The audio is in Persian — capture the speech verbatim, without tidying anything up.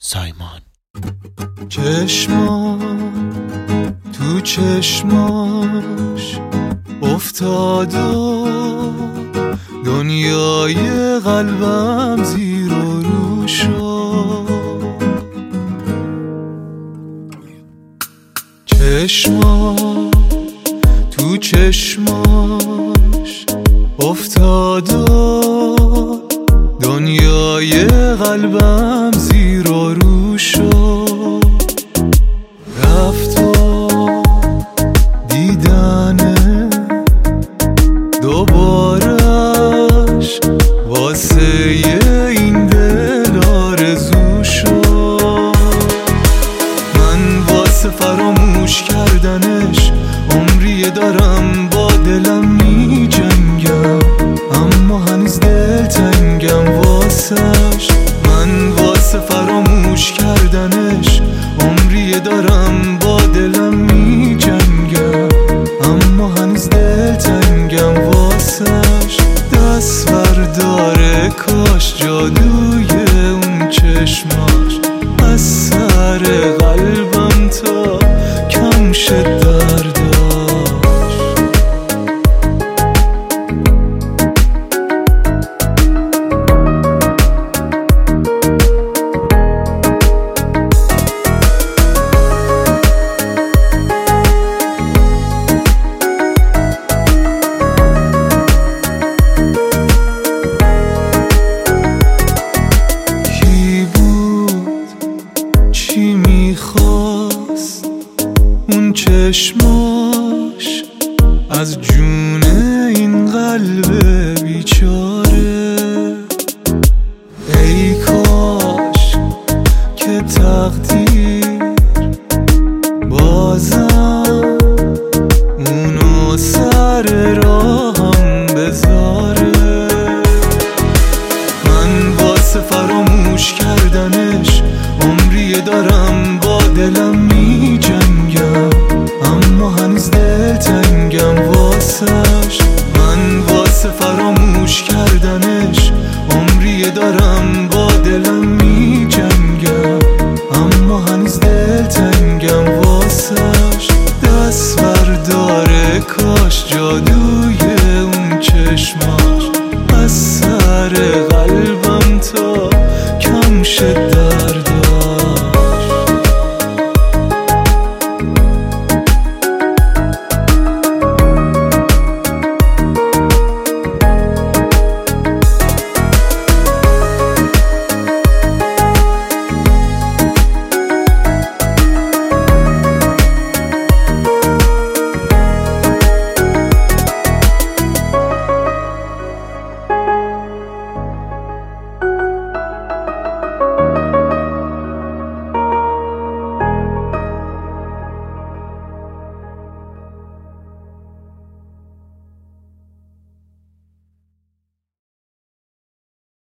سایمان. چشما تو چشماش افتاد و دنیای قلبم زیر و رو شد. چشما تو چشماش افتاد و دنیای قلبم زیر و رو شد. رفت و دیدنه دوبارش واسه این دل آرزو شد. من واسه فراموش کردنش عمری دارم با دلم می جنگم، اما هنوز دل تنگم واسش. من واسه فراموش کردنش عمری دارم با دلم می جنگم، اما هنوز دل تنگم واسش. دست برداره کاش جادوی اون چشماش از سر قلبم تا کم شد درداش. چی میخواست اون چشماش از جون این قلب بیچاره؟ ای کاش که تقدیر